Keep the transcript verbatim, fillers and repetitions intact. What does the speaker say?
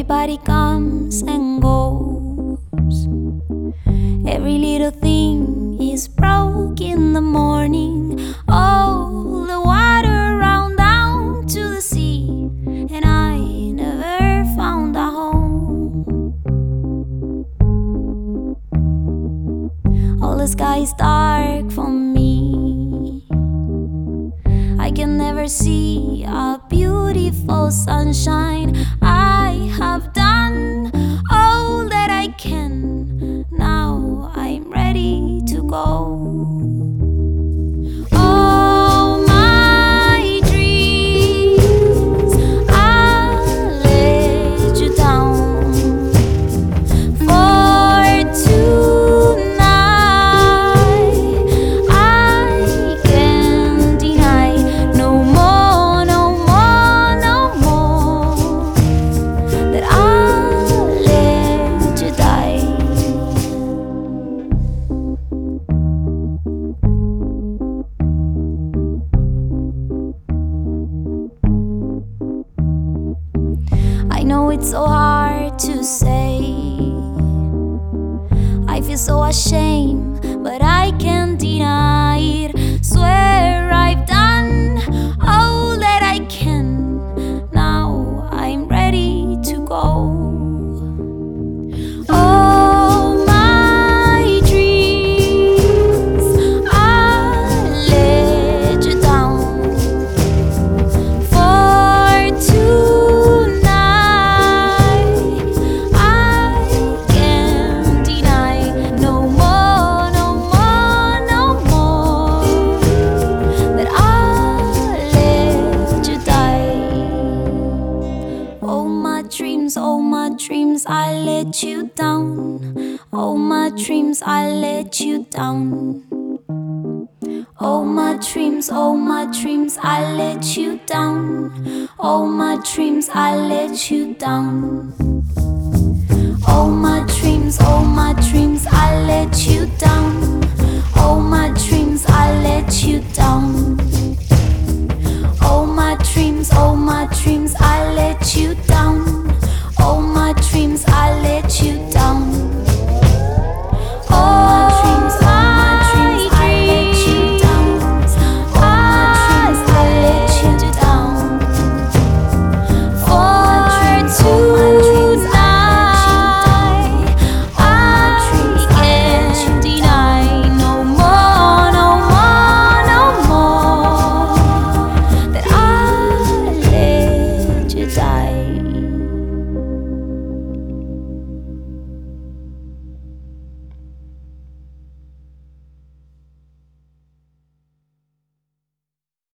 Everybody comes and goes. Every little thing is broke in the morning. All the water round down to the sea, and I never found a home. All the sky is dark for me. I can never see a beautiful sunshine. I have done all that I can. Now I'm ready to go. All my dreams, I let you down. For tonight, I can't deny. No more, no more, no more, that I'll let you die. I know it's so hard to say. I feel so ashamed, but I can't deny it. Swear I've done all that I can. Now I'm ready to go. All my dreams, I let you down. For tonight, I can't deny. No more, no more, no more, that I'll let you die. Oh my dreams, oh my dreams, I let you down. Oh my dreams, I let you down. Oh my dreams, oh my dreams, I let you down. Oh my dreams, I let you down. Oh my dreams, oh my dreams, I let